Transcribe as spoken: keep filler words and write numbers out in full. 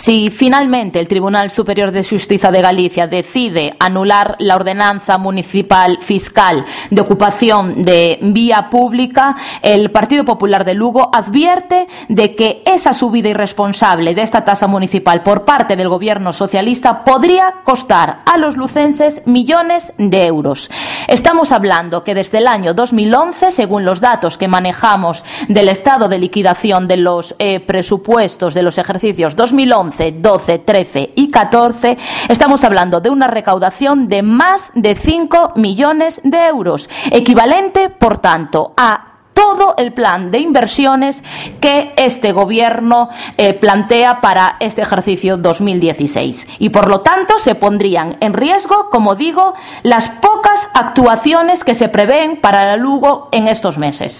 Si finalmente el Tribunal Superior de Xustiza de Galicia decide anular la ordenanza municipal fiscal de ocupación de vía pública, el Partido Popular de Lugo advierte de que esa subida irresponsable de esta tasa municipal por parte del gobierno socialista podría costar a los lucenses millones de euros. Estamos hablando que desde el año dos mil once, según los datos que manejamos del estado de liquidación de los eh, presupuestos de los ejercicios dos mil once, doce, trece y catorce, estamos hablando de una recaudación de más de cinco millones de euros, equivalente, por tanto, a todo el plan de inversiones que este gobierno eh, plantea para este ejercicio dos mil dieciséis. Y por lo tanto se pondrían en riesgo, como digo, las pocas actuaciones que se prevén para Lugo en estos meses.